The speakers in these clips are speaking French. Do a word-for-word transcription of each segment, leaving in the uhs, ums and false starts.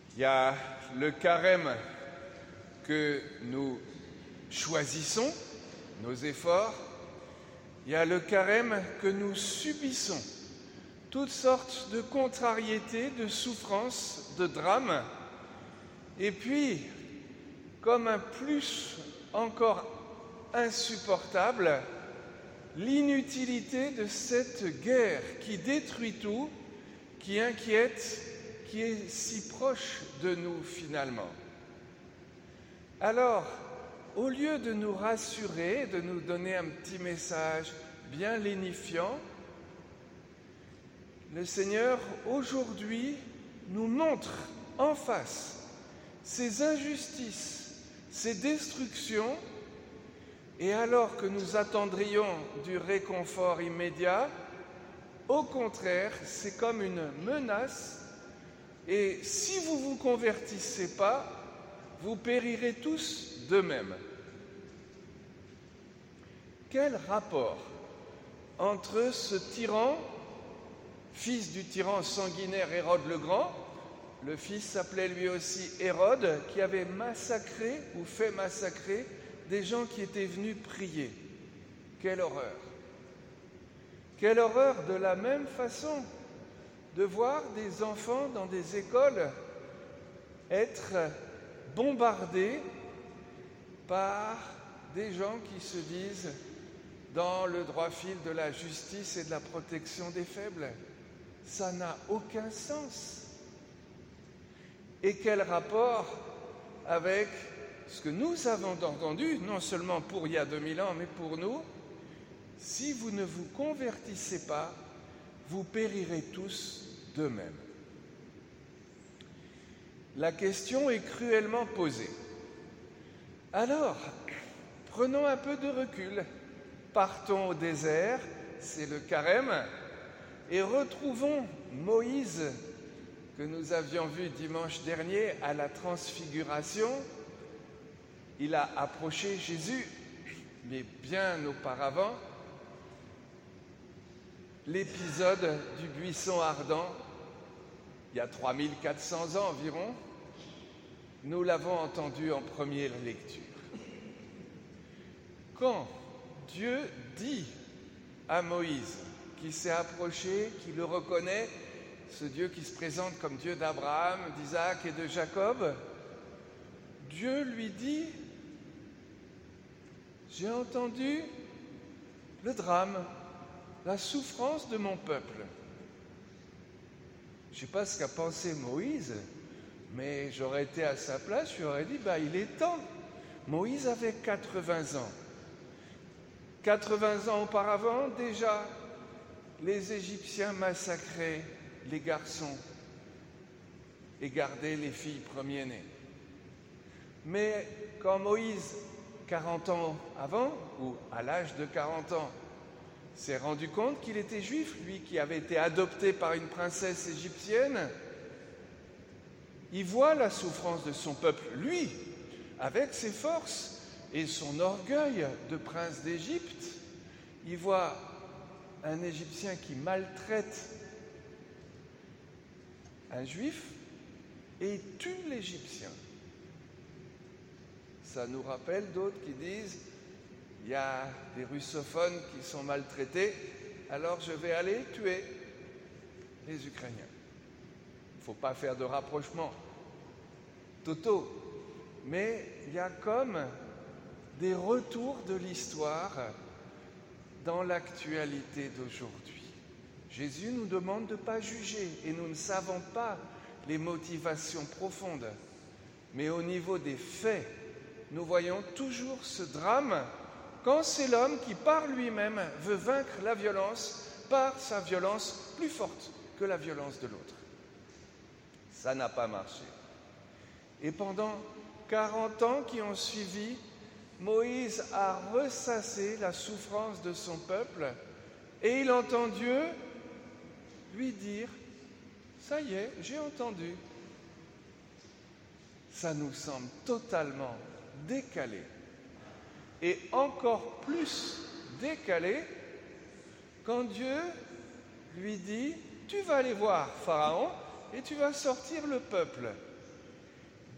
Il y a le carême que nous choisissons, nos efforts. Il y a le carême que nous subissons, toutes sortes de contrariétés, de souffrances, de drames. Et puis, comme un plus encore insupportable, l'inutilité de cette guerre qui détruit tout, qui inquiète, qui est si proche de nous finalement. Alors, au lieu de nous rassurer, de nous donner un petit message bien lénifiant, le Seigneur aujourd'hui nous montre en face ces injustices, ces destructions, et alors que nous attendrions du réconfort immédiat, au contraire, c'est comme une menace, et si vous ne vous convertissez pas, vous périrez tous d'eux-mêmes. Quel rapport entre ce tyran, fils du tyran sanguinaire Hérode le Grand, le fils s'appelait lui aussi Hérode, qui avait massacré ou fait massacrer des gens qui étaient venus prier. Quelle horreur! Quelle horreur de la même façon de voir des enfants dans des écoles être bombardés par des gens qui se disent dans le droit fil de la justice et de la protection des faibles. Ça n'a aucun sens. Et quel rapport avec ce que nous avons entendu, non seulement pour il y a deux mille ans, mais pour nous, si vous ne vous convertissez pas, vous périrez tous d'eux-mêmes. La question est cruellement posée. Alors, prenons un peu de recul, partons au désert, c'est le carême, et retrouvons Moïse, que nous avions vu dimanche dernier à la Transfiguration. Il a approché Jésus, mais bien auparavant, l'épisode du buisson ardent, il y a trois mille quatre cents ans environ, nous l'avons entendu en première lecture. Quand Dieu dit à Moïse, qui s'est approché, qui le reconnaît, ce Dieu qui se présente comme Dieu d'Abraham, d'Isaac et de Jacob, Dieu lui dit « J'ai entendu le drame, la souffrance de mon peuple. » Je ne sais pas ce qu'a pensé Moïse, mais j'aurais été à sa place, je lui aurais dit bah, « il est temps ». Moïse avait quatre-vingts ans. quatre-vingts ans auparavant, déjà, les Égyptiens massacraient les garçons et gardaient les filles premiers-nés. Mais quand Moïse, quarante ans avant, ou à l'âge de quarante ans, s'est rendu compte qu'il était juif, lui qui avait été adopté par une princesse égyptienne, il voit la souffrance de son peuple, lui, avec ses forces et son orgueil de prince d'Égypte. Il voit un Égyptien qui maltraite un Juif et il tue l'Égyptien. Ça nous rappelle d'autres qui disent « il y a des russophones qui sont maltraités, alors je vais aller tuer les Ukrainiens ». Il ne faut pas faire de rapprochement totaux, mais il y a comme des retours de l'histoire dans l'actualité d'aujourd'hui. Jésus nous demande de ne pas juger et nous ne savons pas les motivations profondes. Mais au niveau des faits, nous voyons toujours ce drame quand c'est l'homme qui, par lui-même, veut vaincre la violence par sa violence plus forte que la violence de l'autre. Ça n'a pas marché. Et pendant quarante ans qui ont suivi, Moïse a ressassé la souffrance de son peuple et il entend Dieu lui dire « ça y est, j'ai entendu ». Ça nous semble totalement décalé et encore plus décalé quand Dieu lui dit « tu vas aller voir Pharaon et tu vas sortir le peuple ».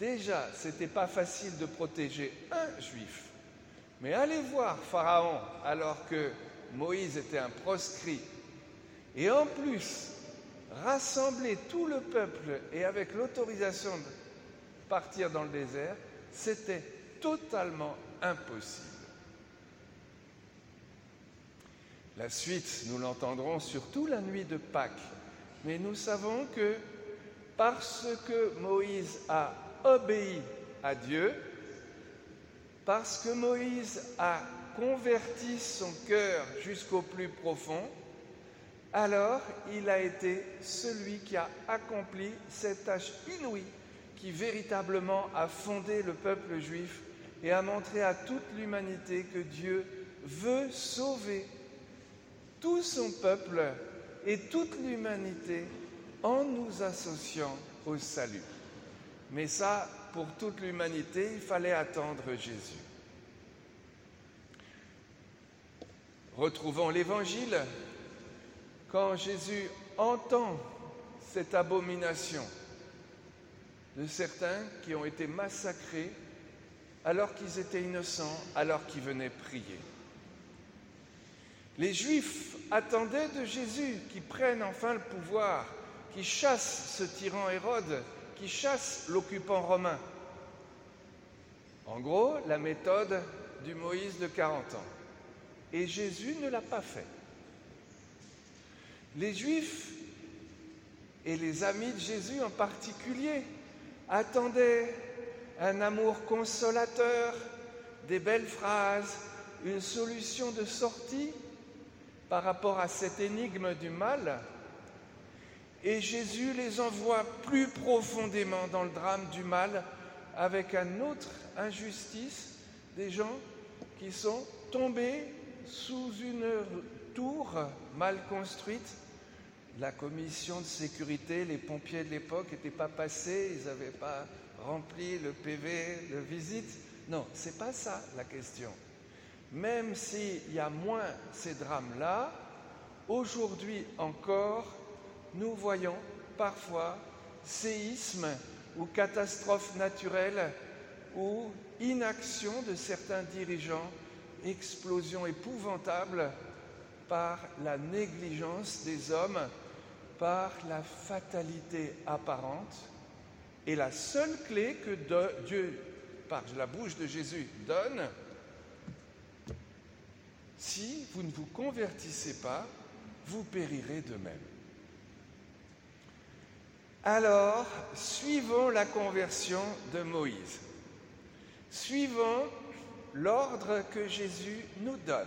déjà, ce n'était pas facile de protéger un juif. Mais allez voir Pharaon alors que Moïse était un proscrit. Et en plus, rassembler tout le peuple et avec l'autorisation de partir dans le désert, c'était totalement impossible. La suite, nous l'entendrons surtout la nuit de Pâques. Mais nous savons que parce que Moïse a obéi à Dieu, parce que Moïse a converti son cœur jusqu'au plus profond, alors il a été celui qui a accompli cette tâche inouïe qui véritablement a fondé le peuple juif et a montré à toute l'humanité que Dieu veut sauver tout son peuple et toute l'humanité en nous associant au salut. Mais ça, pour toute l'humanité, il fallait attendre Jésus. Retrouvons l'Évangile. Quand Jésus entend cette abomination de certains qui ont été massacrés alors qu'ils étaient innocents, alors qu'ils venaient prier. Les Juifs attendaient de Jésus qu'il prenne enfin le pouvoir, qu'il chasse ce tyran Hérode, qu'il chasse l'occupant romain. En gros, la méthode du Moïse de quarante ans. Et Jésus ne l'a pas fait. Les Juifs, et les amis de Jésus en particulier, attendaient un amour consolateur, des belles phrases, une solution de sortie par rapport à cette énigme du mal. Et Jésus les envoie plus profondément dans le drame du mal avec une autre injustice, des gens qui sont tombés sous une tour mal construite. La commission de sécurité, les pompiers de l'époque n'étaient pas passés, ils n'avaient pas rempli le P V de visite. Non, ce n'est pas ça la question. Même s'il y a moins ces drames-là, aujourd'hui encore, nous voyons parfois séismes ou catastrophes naturelles ou inaction de certains dirigeants, explosions épouvantables par la négligence des hommes, par la fatalité apparente. Et la seule clé que Dieu, par la bouche de Jésus, donne, si vous ne vous convertissez pas, vous périrez de même. Alors, suivons la conversion de Moïse. Suivons l'ordre que Jésus nous donne.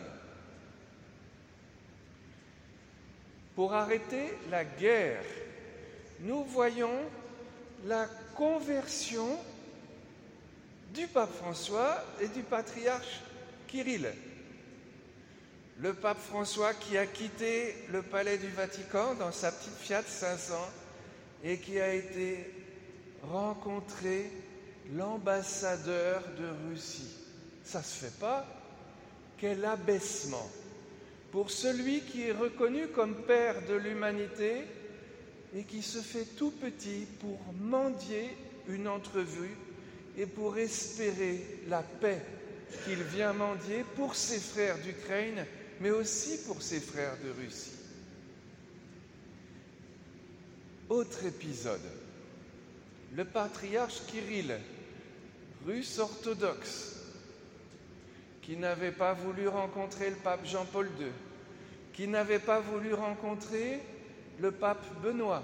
Pour arrêter la guerre, nous voyons la conversion du pape François et du patriarche Kirill. Le pape François qui a quitté le palais du Vatican dans sa petite Fiat cinq cents et qui a été rencontrer l'ambassadeur de Russie. Ça ne se fait pas. Quel abaissement pour celui qui est reconnu comme père de l'humanité et qui se fait tout petit pour mendier une entrevue et pour espérer la paix qu'il vient mendier pour ses frères d'Ukraine, mais aussi pour ses frères de Russie. Autre épisode, le patriarche Kirill, russe orthodoxe, qui n'avait pas voulu rencontrer le pape Jean-Paul deux, qui n'avait pas voulu rencontrer le pape Benoît,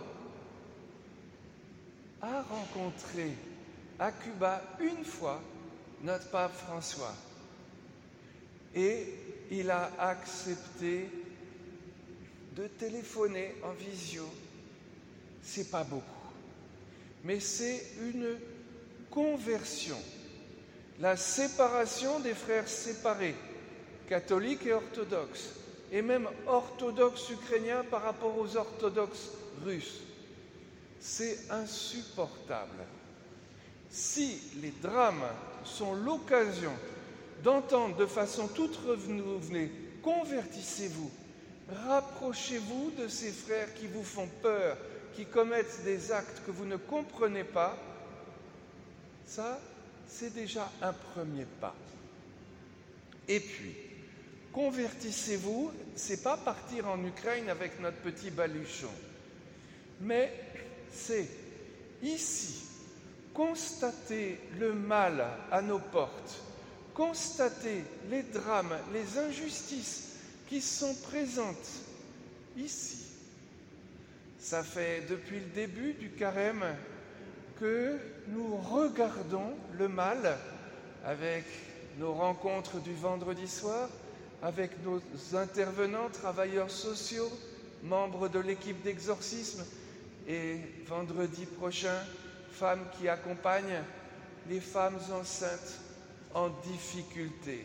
a rencontré à Cuba une fois notre pape François. Et il a accepté de téléphoner en visio. C'est pas beaucoup, mais c'est une conversion. La séparation des frères séparés, catholiques et orthodoxes, et même orthodoxes ukrainiens par rapport aux orthodoxes russes. C'est insupportable. Si les drames sont l'occasion d'entendre de façon toute renouvelée, convertissez-vous, rapprochez-vous de ces frères qui vous font peur, qui commettent des actes que vous ne comprenez pas, Ça, c'est déjà un premier pas. Et puis, convertissez-vous, c'est pas partir en Ukraine avec notre petit baluchon, mais c'est ici constater le mal à nos portes, constater les drames, les injustices qui sont présentes ici. Ça fait depuis le début du carême que nous regardons le mal avec nos rencontres du vendredi soir, avec nos intervenants, travailleurs sociaux, membres de l'équipe d'exorcisme, et vendredi prochain, femmes qui accompagnent les femmes enceintes en difficulté.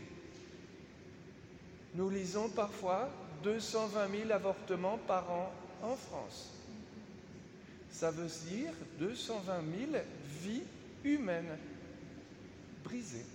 Nous lisons parfois deux cent vingt mille avortements par an en France. Ça veut dire deux cent vingt mille vies humaines brisées.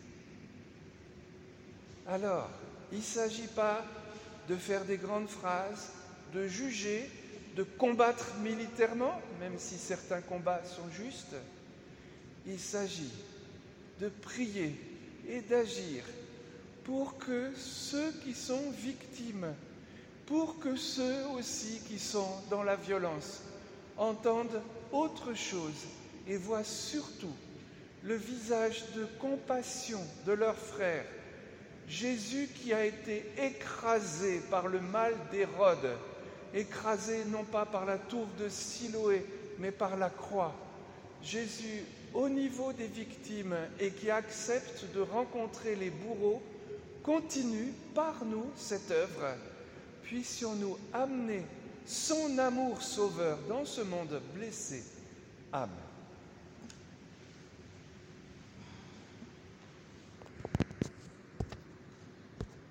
Alors, il ne s'agit pas de faire des grandes phrases, de juger, de combattre militairement, même si certains combats sont justes. Il s'agit de prier et d'agir pour que ceux qui sont victimes, pour que ceux aussi qui sont dans la violence, entendent autre chose et voient surtout le visage de compassion de leurs frères. Jésus qui a été écrasé par le mal d'Hérode, écrasé non pas par la tour de Siloé, mais par la croix. Jésus au niveau des victimes et qui accepte de rencontrer les bourreaux, continue par nous cette œuvre. Puissions-nous amener son amour sauveur dans ce monde blessé. Amen.